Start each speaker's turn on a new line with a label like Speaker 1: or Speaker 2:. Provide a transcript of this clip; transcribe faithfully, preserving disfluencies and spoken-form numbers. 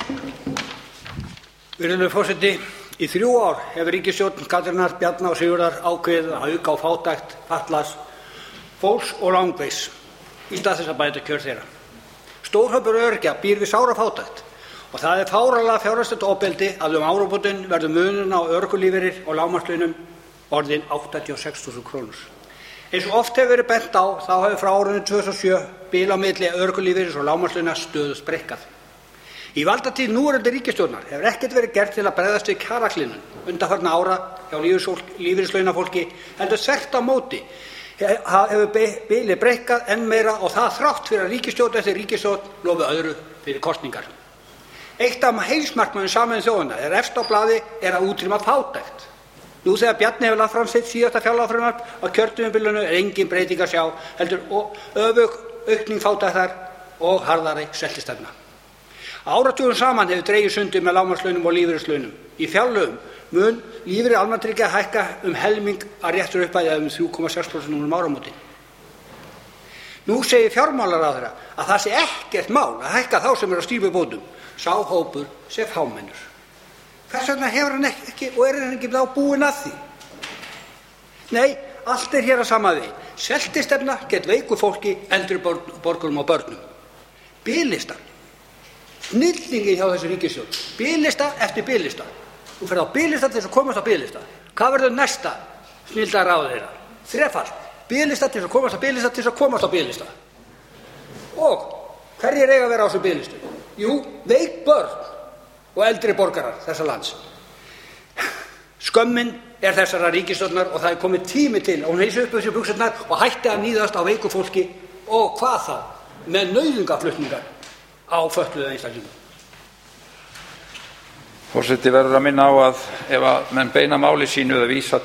Speaker 1: Virðulegur forseti, í þrjú ár hefur ríkisstjórn Katrínar, Bjarna og Sigurðar ákveðið að auka á fátækt fatlaðs fólks og langveiks í stað þess að bæta kjör þeirra. Stór hópur öryrkja býr við sára fátækt og það er fáránlega fjárhagslegt ofbeldi að um áramótin verður munurinn á örorkulífeyri og lágmarkslaunum orðinn áttatíu og sex þúsund krónur. Eins og oft hefur verið bent á þá hefur frá árinu tvö þúsund og sjö bil á milli örorkulífeyris og lágmarkslauna stöðugt breikkað. Í valdatíð núverandi ríkisstjórnar hefur ekkert verið gert til að bregðast við kjaragliðnun undanfarna ára hjá lífeyrislaunafólki, heldur þvert á móti hefur bilið breikkað enn meira og það þrátt fyrir að ríkisstjórn eftir ríkisstjórn lofi öðru fyrir kosningar. Eitt af heimsmarkmiðum Sameinuðu þjóðanna er efst á blaði er að útrýma fátækt. Nú þegar Bjarni hefur lagt fram sitt síðasta fjárlagafrumvarp á kjörtímabilinu er engin breyting að sjá, heldur öfug aukning fátæktar og harðari sveltistefna. Áratugum saman hefur dregið sundur með lágmarkslaunum og lífeyrislaunum. Í fjárlögum mun lífeyrir almannatrygginga hækka um helming að réttur upphæð um þrjú komma sex prósent núna um áramótin. Nú segir fjármálaráðherra að það sé ekkert mál að hækka þá sem eru á stýribótum, sá hópur sé fámennur. Hvers vegna hefur hann ekki og er hann ekki þá búinn að því? Nei, allt er hér að sama vegi. Sveltistefna gegn veiku fólki, eldri borgurum og börnum. Biðlistar. Snillingin hjá þessu ríkisstjórn. Biðlista eftir biðlista. Þú ferð á biðlista til þess að komast á biðlista. Hvað verður næsta snilldarráð þeirra? Þrefalt. Biðlista til þess að komast á biðlista til þess að komast á biðlista. Og hverjir eiga að vera á þessu biðlistu? Jú, veik börn og eldri borgarar þessa lands. Skömmin er þessara ríkisstjórnar og það er komið tími til að hún heilsi upp þessu buxurnar og hætti að níðast á veiku fólki og hvað þá með nauðungaflutningar á fötluðu einstaklingum.
Speaker 2: Forseti verður að minna á að ef að menn beina máli sínu eða vísa